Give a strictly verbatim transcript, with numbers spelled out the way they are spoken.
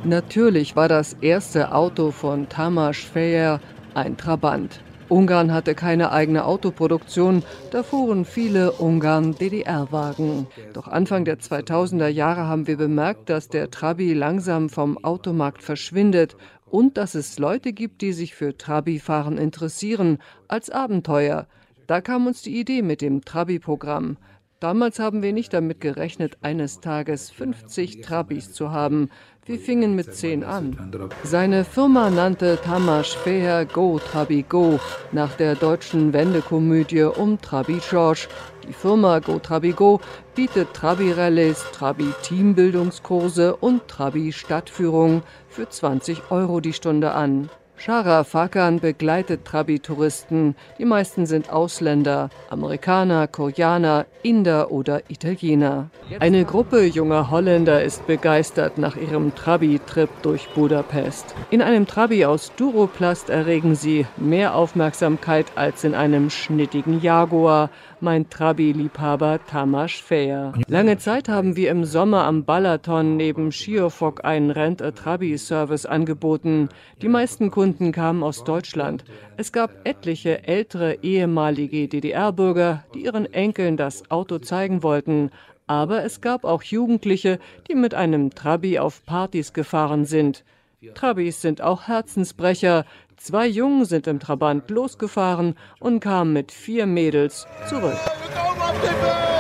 Natürlich war das erste Auto von Tamás Fayer ein Trabant. Ungarn hatte keine eigene Autoproduktion, da fuhren viele Ungarn-D D R-Wagen. Doch Anfang der zweitausender Jahre haben wir bemerkt, dass der Trabi langsam vom Automarkt verschwindet und dass es Leute gibt, die sich für Trabi-Fahren interessieren, als Abenteuer. Da kam uns die Idee mit dem Trabi-Programm. Damals haben wir nicht damit gerechnet, eines Tages fünfzig Trabis zu haben. Wir fingen mit zehn an. Seine Firma nannte Tamás Fayer Go Trabi Go nach der deutschen Wendekomödie um Trabi George. Die Firma Go Trabi Go bietet Trabi-Rallyes, Trabi-Teambildungskurse und Trabi-Stadtführungen für zwanzig Euro die Stunde an. Shara Fakan begleitet Trabi-Touristen. Die meisten sind Ausländer, Amerikaner, Koreaner, Inder oder Italiener. Eine Gruppe junger Holländer ist begeistert nach ihrem Trabi-Trip durch Budapest. In einem Trabi aus Duroplast erregen sie mehr Aufmerksamkeit als in einem schnittigen Jaguar, meint Trabi-Liebhaber Tamás Fayer. Lange Zeit haben wir im Sommer am Balaton neben Siófok einen Rent-a-Trabi-Service angeboten. Die meisten Kunden kamen aus Deutschland. Es gab etliche ältere ehemalige D D R-Bürger, die ihren Enkeln das Auto zeigen wollten. Aber es gab auch Jugendliche, die mit einem Trabi auf Partys gefahren sind. Trabis sind auch Herzensbrecher. Zwei Jungen sind im Trabant losgefahren und kamen mit vier Mädels zurück.